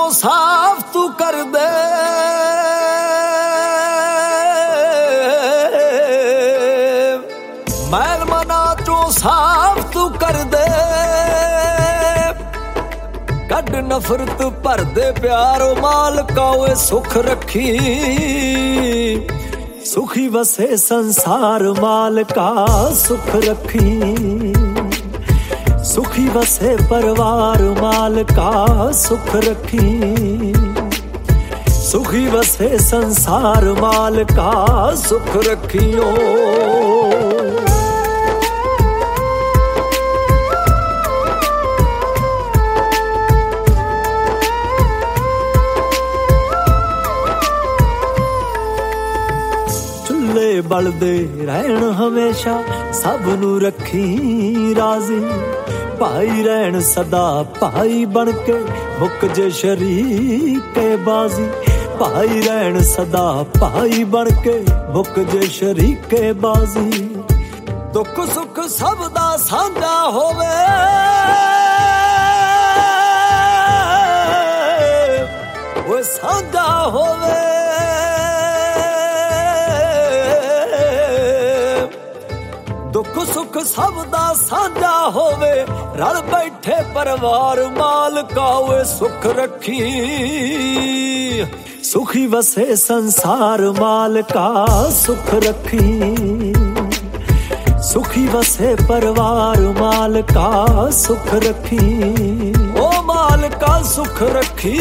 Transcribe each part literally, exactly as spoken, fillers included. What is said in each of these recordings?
चो साफ तू कर दे, मैल मना चो साफ तू कर दे, कड नफरत भर दे प्यारो मालका वे सुख रखी, सुखी वसे संसार मालका सुख रखी, सुखी वसे परिवार मालका सुख रखी, सुखी वसे संसार मालका सुख रखियो। चुल्ले बलदे रहन हमेशा सब नू रखी राजी, भाई रहन सदा भाई बन के मुक जे शरीक बाजी, भाई रहन सदा भाई बन के मुक जे शरीक बाजी, दुख सुख सब दा सांझा होवे, वो सांझा होवे, दुख सुख सब दा सांझा होवे, रल बैठे परिवार मालका वे सुख रखी, सुखी वसे संसार मालका सुख रखी, सुखी वसे परिवार मालका सुख रखी, ओ मालका सुख रखी।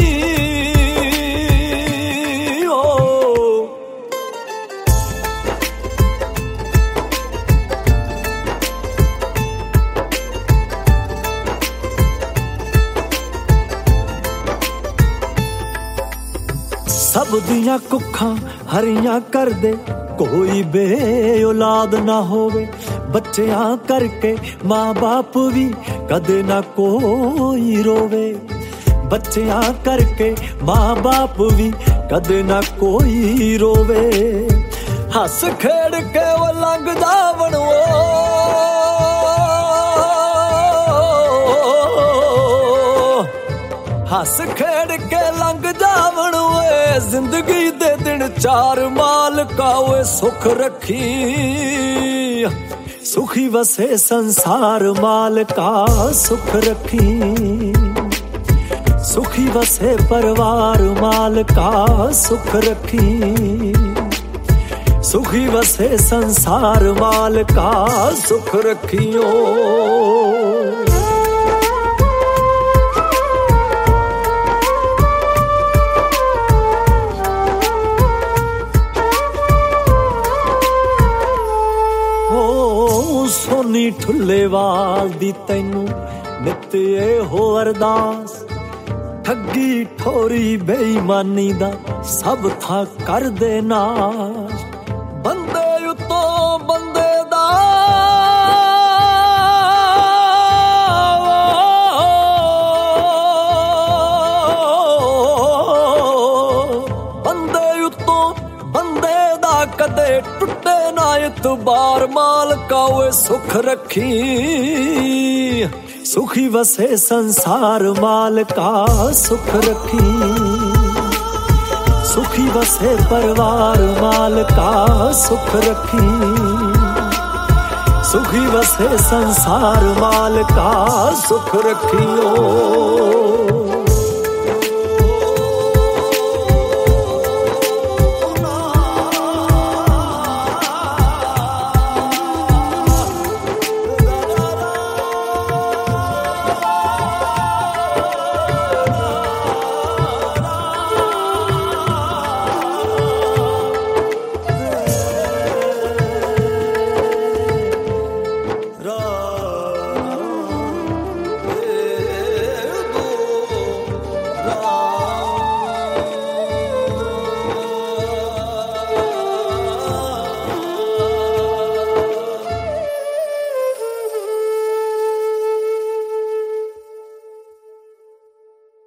सब दियां कुखा हरियां कर दे, कोई बे औलाद ना होवे, बच्चियां करके माँ बाप भी कदे ना कोई रोवे, बच्चियां करके माँ बाप भी कदे ना कोई रोवे, हस खेड़ के वो लंघ जावन वो, हस खेड़ के लंघ जावन वे, जिंदगी दे दिन चार मालका वे सुख रखी, सुखी वसे संसार मालका सुख रखी, सुखी वसे परिवार मालका सुख रखी, सुखी वसे संसार मालका सुख रखियो। सोनी ठुल्लेवाल दी तैनू नित हो अरदास, ठगी ठोरी बेईमानी दा सब था कर दे नाश, बंदे उतो बंदे दा बंदे उतो बंदे दा कदे टुटे ना इतबार मालका वे सुख रखी, सुखी वसे संसार मालका सुख रखी, सुखी वसे परिवार मालका सुख रखी, सुखी वसे संसार मालका सुख रखियो।